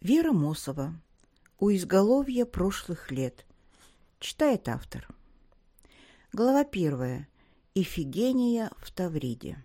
Вера Мосова. У изголовья прошлых лет. Читает автор. Глава 1. Ифигения в Тавриде.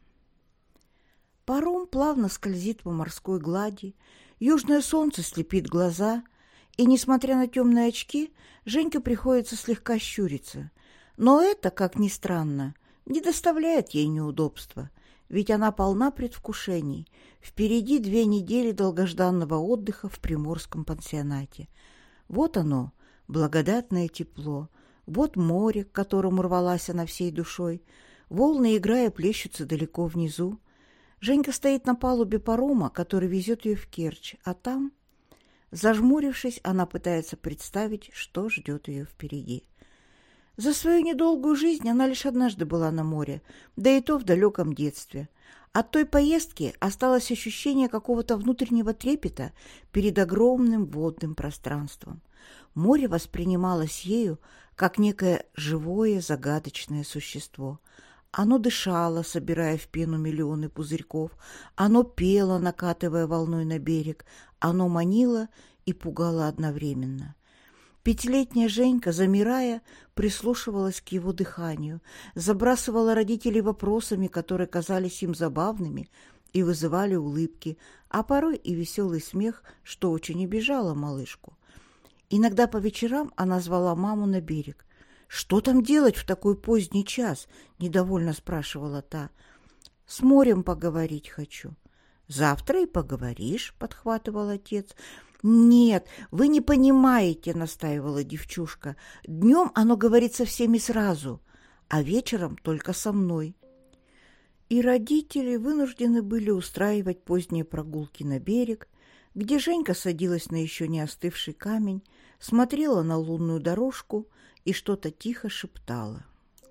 Паром плавно скользит по морской глади, южное солнце слепит глаза, и, несмотря на темные очки, Женьке приходится слегка щуриться. Но это, как ни странно, не доставляет ей неудобства, ведь она полна предвкушений. Впереди 2 недели долгожданного отдыха в приморском пансионате. Вот оно, благодатное тепло, вот море, к которому рвалась она всей душой. Волны, играя, плещутся далеко внизу. Женька стоит на палубе парома, который везет ее в Керчь, а там, зажмурившись, она пытается представить, что ждет ее впереди. За свою недолгую жизнь она лишь однажды была на море, да и то в далеком детстве. От той поездки осталось ощущение какого-то внутреннего трепета перед огромным водным пространством. Море воспринималось ею как некое живое загадочное существо. Оно дышало, собирая в пену миллионы пузырьков, оно пело, накатывая волной на берег, оно манило и пугало одновременно. 5-летняя Женька, замирая, прислушивалась к его дыханию, забрасывала родителей вопросами, которые казались им забавными и вызывали улыбки, а порой и веселый смех, что очень обижало малышку. Иногда по вечерам она звала маму на берег. «Что там делать в такой поздний час?» — недовольно спрашивала та. «С морем поговорить хочу». «Завтра и поговоришь», — подхватывал отец. «Нет, вы не понимаете», — настаивала девчушка. «Днем оно говорит со всеми сразу, а вечером только со мной». И родители вынуждены были устраивать поздние прогулки на берег, где Женька садилась на еще не остывший камень, смотрела на лунную дорожку и что-то тихо шептала.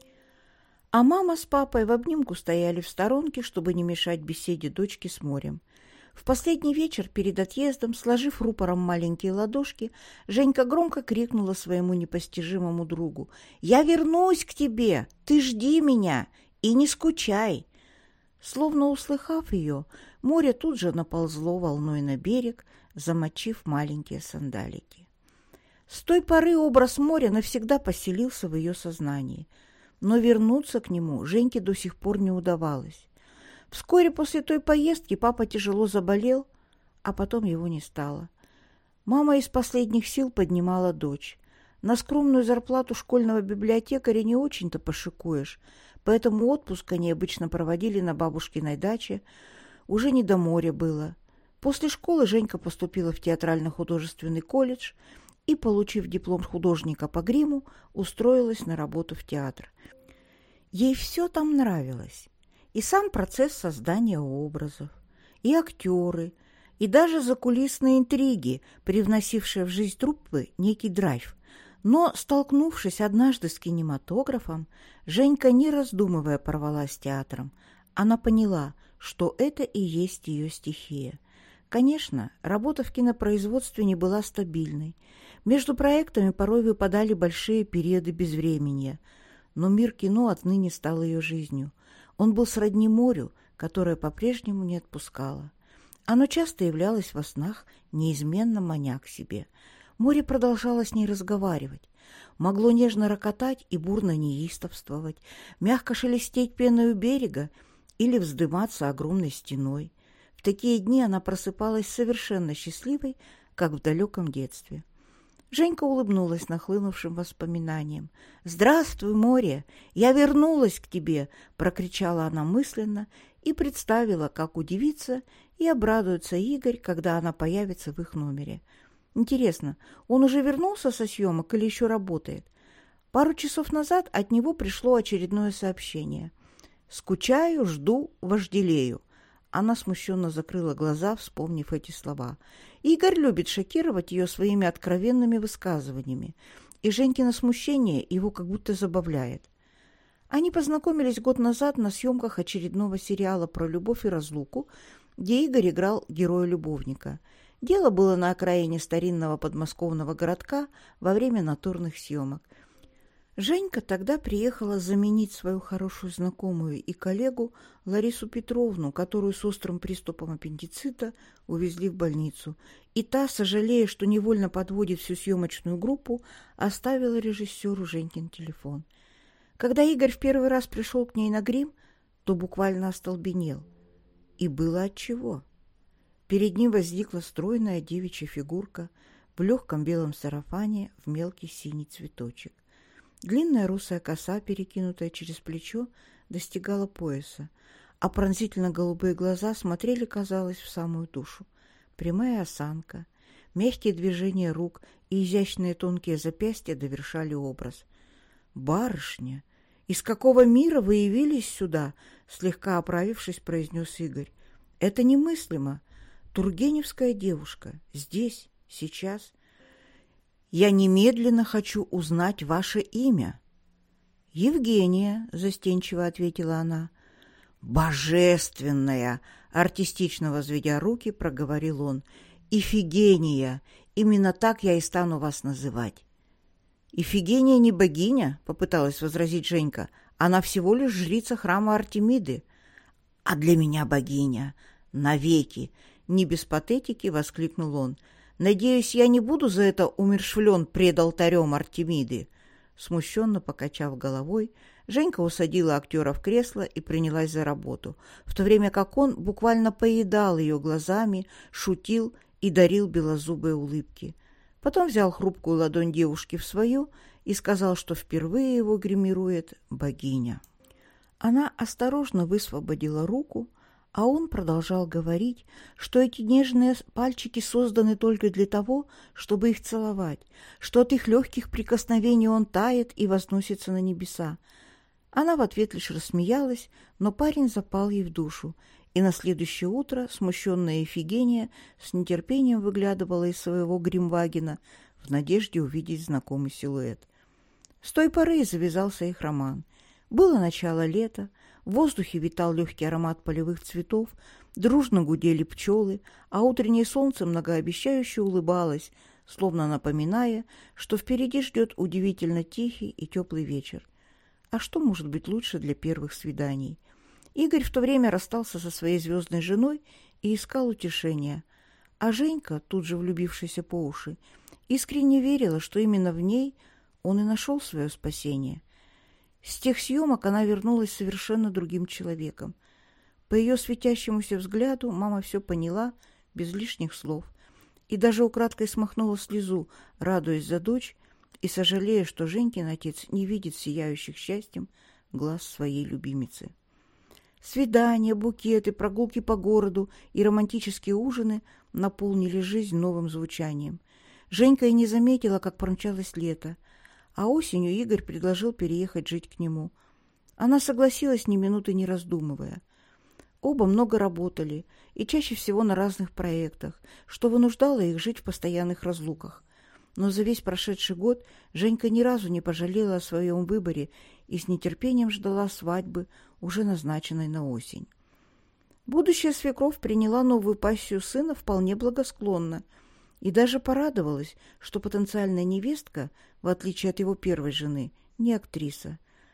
А мама с папой в обнимку стояли в сторонке, чтобы не мешать беседе дочки с морем. В последний вечер перед отъездом, сложив рупором маленькие ладошки, Женька громко крикнула своему непостижимому другу: «Я вернусь к тебе! Ты жди меня и не скучай!» Словно услыхав ее, море тут же наползло волной на берег, замочив маленькие сандалики. С той поры образ моря навсегда поселился в ее сознании, но вернуться к нему Женьке до сих пор не удавалось. Вскоре после той поездки папа тяжело заболел, а потом его не стало. Мама из последних сил поднимала дочь. На скромную зарплату школьного библиотекаря не очень-то пошикуешь, поэтому отпуск они обычно проводили на бабушкиной даче. Уже не до моря было. После школы Женька поступила в театрально-художественный колледж и, получив диплом художника по гриму, устроилась на работу в театр. Ей все там нравилось. И сам процесс создания образов, и актеры, и даже закулисные интриги, привносившие в жизнь труппы некий драйв. Но, столкнувшись однажды с кинематографом, Женька, не раздумывая, порвалась с театром. Она поняла, что это и есть ее стихия. Конечно, работа в кинопроизводстве не была стабильной. Между проектами порой выпадали большие периоды безвременья, но мир кино отныне стал ее жизнью. Он был сродни морю, которое по-прежнему не отпускало. Оно часто являлось во снах, неизменно маня к себе. Море продолжало с ней разговаривать, могло нежно рокотать и бурно неистовствовать, мягко шелестеть пеной у берега или вздыматься огромной стеной. В такие дни она просыпалась совершенно счастливой, как в далеком детстве. Женька улыбнулась нахлынувшим воспоминаниям. «Здравствуй, море! Я вернулась к тебе!» — прокричала она мысленно и представила, как удивится и обрадуется Игорь, когда она появится в их номере. Интересно, он уже вернулся со съемок или еще работает? Пару часов назад от него пришло очередное сообщение. «Скучаю, жду, вожделею». Она смущенно закрыла глаза, вспомнив эти слова. Игорь любит шокировать ее своими откровенными высказываниями, и Женькино смущение его как будто забавляет. Они познакомились год назад на съемках очередного сериала про любовь и разлуку, где Игорь играл героя-любовника. Дело было на окраине старинного подмосковного городка во время натурных съемок. Женька тогда приехала заменить свою хорошую знакомую и коллегу Ларису Петровну, которую с острым приступом аппендицита увезли в больницу. И та, сожалея, что невольно подводит всю съемочную группу, оставила режиссеру Женькин телефон. Когда Игорь в первый раз пришел к ней на грим, то буквально остолбенел. И было отчего. Перед ним возникла стройная девичья фигурка в легком белом сарафане в мелкий синий цветочек. Длинная русая коса, перекинутая через плечо, достигала пояса, а пронзительно-голубые глаза смотрели, казалось, в самую душу. Прямая осанка, мягкие движения рук и изящные тонкие запястья довершали образ. «Барышня, из какого мира вы явились сюда?» — слегка оправившись, произнес Игорь. «Это немыслимо. Тургеневская девушка. Здесь, сейчас. Я немедленно хочу узнать ваше имя». «Евгения», — застенчиво ответила она. «Божественная!» — артистично возведя руки, проговорил он. «Ифигения! Именно так я и стану вас называть». «Ифигения не богиня», — попыталась возразить Женька. «Она всего лишь жрица храма Артемиды». «А для меня богиня! Навеки!» — не без патетики воскликнул он. «Надеюсь, я не буду за это умерщвлен пред алтарем Артемиды». Смущенно покачав головой, Женька усадила актера в кресло и принялась за работу, в то время как он буквально поедал ее глазами, шутил и дарил белозубые улыбки. Потом взял хрупкую ладонь девушки в свою и сказал, что впервые его гримирует богиня. Она осторожно высвободила руку, а он продолжал говорить, что эти нежные пальчики созданы только для того, чтобы их целовать, что от их легких прикосновений он тает и возносится на небеса. Она в ответ лишь рассмеялась, но парень запал ей в душу, и на следующее утро смущенная Ифигения с нетерпением выглядывала из своего гримвагена в надежде увидеть знакомый силуэт. С той поры и завязался их роман. Было начало лета, в воздухе витал легкий аромат полевых цветов, дружно гудели пчелы, а утреннее солнце многообещающе улыбалось, словно напоминая, что впереди ждет удивительно тихий и теплый вечер. А что может быть лучше для первых свиданий? Игорь в то время расстался со своей звездной женой и искал утешения, а Женька, тут же влюбившаяся по уши, искренне верила, что именно в ней он и нашел свое спасение. С тех съемок она вернулась совершенно другим человеком. По ее светящемуся взгляду мама все поняла без лишних слов и даже украдкой смахнула слезу, радуясь за дочь и сожалея, что Женькин отец не видит сияющих счастьем глаз своей любимицы. Свидания, букеты, прогулки по городу и романтические ужины наполнили жизнь новым звучанием. Женька и не заметила, как промчалось лето, а осенью Игорь предложил переехать жить к нему. Она согласилась, ни минуты не раздумывая. Оба много работали, и чаще всего на разных проектах, что вынуждало их жить в постоянных разлуках. Но за весь прошедший год Женька ни разу не пожалела о своем выборе и с нетерпением ждала свадьбы, уже назначенной на осень. Будущая свекровь приняла новую пассию сына вполне благосклонно и даже порадовалась, что потенциальная невестка, в отличие от его первой жены, не актриса.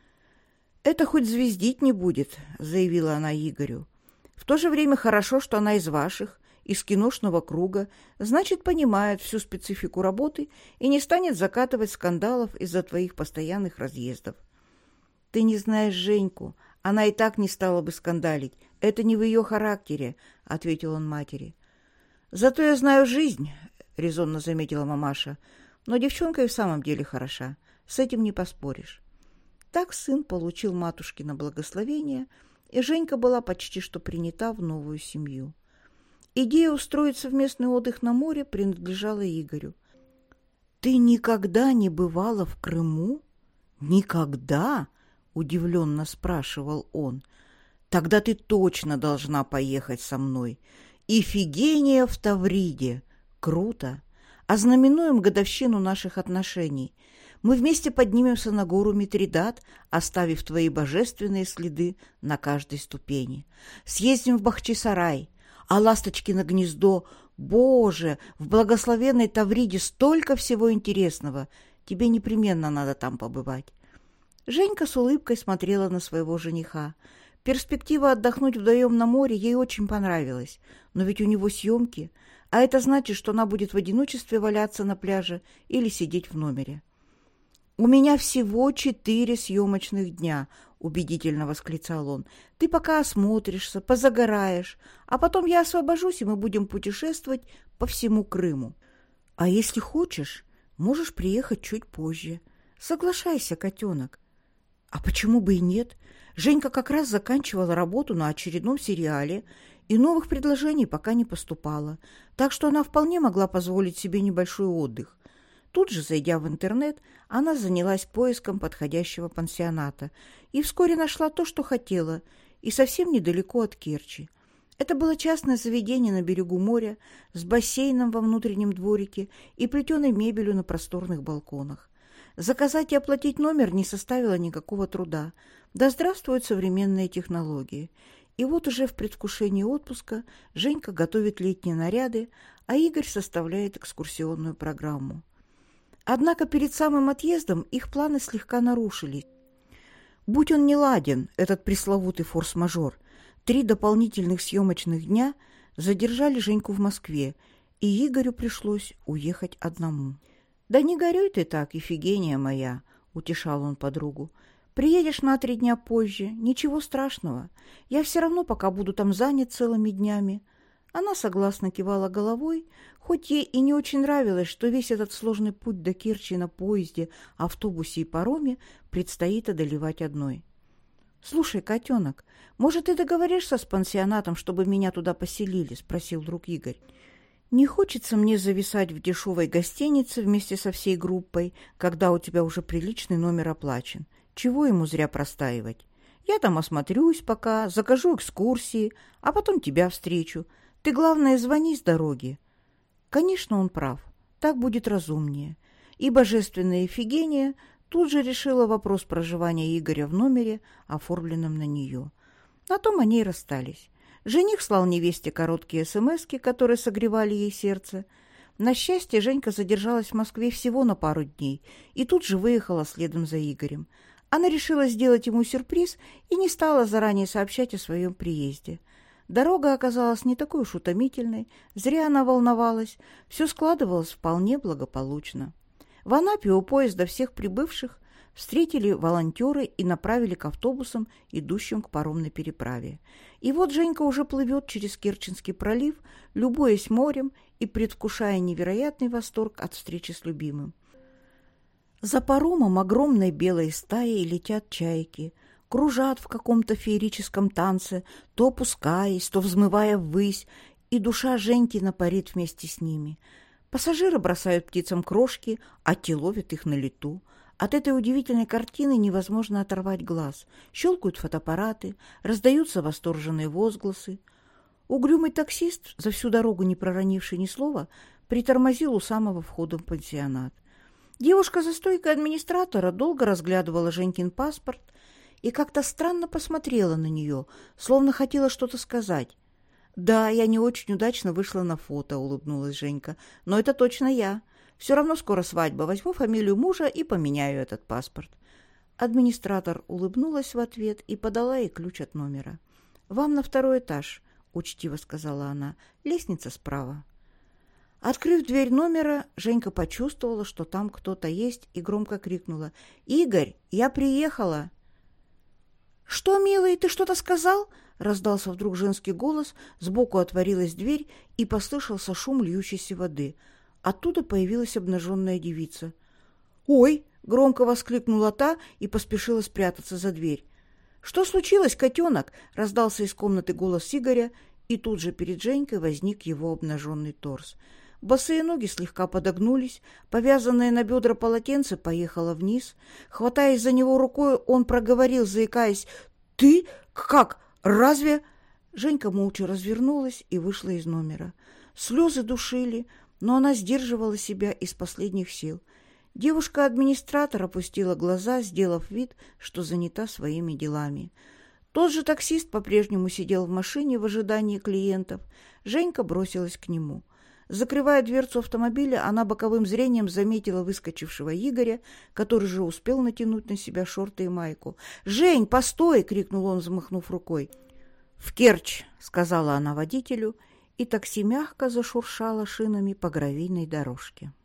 «Это хоть звездить не будет», — заявила она Игорю. «В то же время хорошо, что она из ваших, из киношного круга, значит, понимает всю специфику работы и не станет закатывать скандалов из-за твоих постоянных разъездов». «Ты не знаешь Женьку, она и так не стала бы скандалить. Это не в ее характере», — ответил он матери. «Зато я знаю жизнь», — резонно заметила мамаша. «Но девчонка и в самом деле хороша. С этим не поспоришь». Так сын получил матушкино благословение, и Женька была почти что принята в новую семью. Идея устроить совместный отдых на море принадлежала Игорю. «Ты никогда не бывала в Крыму? Никогда?» — удивленно спрашивал он. «Тогда ты точно должна поехать со мной. Ифигения в Тавриде. Круто! Ознаменуем годовщину наших отношений. Мы вместе поднимемся на гору Митридат, оставив твои божественные следы на каждой ступени. Съездим в Бахчисарай, а Ласточкино гнездо. Боже, в благословенной Тавриде столько всего интересного. Тебе непременно надо там побывать. Женька с улыбкой смотрела на своего жениха. Перспектива отдохнуть вдвоем на море ей очень понравилась, но ведь у него съемки, а это значит, что она будет в одиночестве валяться на пляже или сидеть в номере. «У меня всего 4 съемочных дня», — убедительно восклицал он. «Ты пока осмотришься, позагораешь, а потом я освобожусь, и мы будем путешествовать по всему Крыму. А если хочешь, можешь приехать чуть позже. Соглашайся, котенок». А почему бы и нет? Женька как раз заканчивала работу на очередном сериале, и новых предложений пока не поступало, так что она вполне могла позволить себе небольшой отдых. Тут же, зайдя в интернет, она занялась поиском подходящего пансионата и вскоре нашла то, что хотела, и совсем недалеко от Керчи. Это было частное заведение на берегу моря с бассейном во внутреннем дворике и плетеной мебелью на просторных балконах. Заказать и оплатить номер не составило никакого труда. Да здравствуют современные технологии. И вот уже в предвкушении отпуска Женька готовит летние наряды, а Игорь составляет экскурсионную программу. Однако перед самым отъездом их планы слегка нарушились. Будь он не ладен, этот пресловутый форс-мажор, 3 дополнительных съемочных дня задержали Женьку в Москве, и Игорю пришлось уехать одному. «Да не горюй ты так, Ифигения моя», — утешал он подругу. «Приедешь на 3 дня позже, ничего страшного. Я все равно пока буду там занят целыми днями». Она согласно кивала головой, хоть ей и не очень нравилось, что весь этот сложный путь до Керчи на поезде, автобусе и пароме предстоит одолевать одной. «Слушай, котенок, может, ты договоришься с пансионатом, чтобы меня туда поселили?» — спросил вдруг Игорь. «Не хочется мне зависать в дешевой гостинице вместе со всей группой, когда у тебя уже приличный номер оплачен. Чего ему зря простаивать? Я там осмотрюсь пока, закажу экскурсии, а потом тебя встречу. Ты, главное, звони с дороги». Конечно, он прав. Так будет разумнее. И божественная Ифигения тут же решила вопрос проживания Игоря в номере, оформленном на нее. На том они и расстались. Жених слал невесте короткие смски, которые согревали ей сердце. На счастье, Женька задержалась в Москве всего на пару дней и тут же выехала следом за Игорем. Она решила сделать ему сюрприз и не стала заранее сообщать о своем приезде. Дорога оказалась не такой уж утомительной, зря она волновалась, все складывалось вполне благополучно. В Анапе у поезда всех прибывших встретили волонтеры и направили к автобусам, идущим к паромной переправе. И вот Женька уже плывет через Керченский пролив, любуясь морем и предвкушая невероятный восторг от встречи с любимым. За паромом огромной белой стаей летят чайки, кружат в каком-то феерическом танце, то опускаясь, то взмывая ввысь, и душа Женькина парит вместе с ними. Пассажиры бросают птицам крошки, а те ловят их на лету. От этой удивительной картины невозможно оторвать глаз. Щелкают фотоаппараты, раздаются восторженные возгласы. Угрюмый таксист, за всю дорогу не проронивший ни слова, притормозил у самого входа в пансионат. Девушка за стойкой администратора долго разглядывала Женькин паспорт и как-то странно посмотрела на нее, словно хотела что-то сказать. «Да, я не очень удачно вышла на фото», — улыбнулась Женька. «Но это точно я. Все равно скоро свадьба. Возьму фамилию мужа и поменяю этот паспорт». Администратор улыбнулась в ответ и подала ей ключ от номера. «Вам на 2-й этаж», — учтиво сказала она. «Лестница справа». Открыв дверь номера, Женька почувствовала, что там кто-то есть, и громко крикнула: «Игорь, я приехала!» «Что, милый, ты что-то сказал?» — раздался вдруг женский голос, сбоку отворилась дверь, и послышался шум льющейся воды. Оттуда появилась обнаженная девица. «Ой!» — громко воскликнула та и поспешила спрятаться за дверь. «Что случилось, котенок?» — раздался из комнаты голос Игоря, и тут же перед Женькой возник его обнаженный торс. Босые ноги слегка подогнулись, повязанное на бедра полотенце поехало вниз. Хватаясь за него рукой, он проговорил, заикаясь: «Ты? Как? Разве?» Женька молча развернулась и вышла из номера. Слезы душили, но она сдерживала себя из последних сил. Девушка-администратор опустила глаза, сделав вид, что занята своими делами. Тот же таксист по-прежнему сидел в машине в ожидании клиентов. Женька бросилась к нему. Закрывая дверцу автомобиля, она боковым зрением заметила выскочившего Игоря, который же успел натянуть на себя шорты и майку. «Жень, постой!» — крикнул он, взмахнув рукой. «В Керчь!» — сказала она водителю, и такси мягко зашуршало шинами по гравийной дорожке.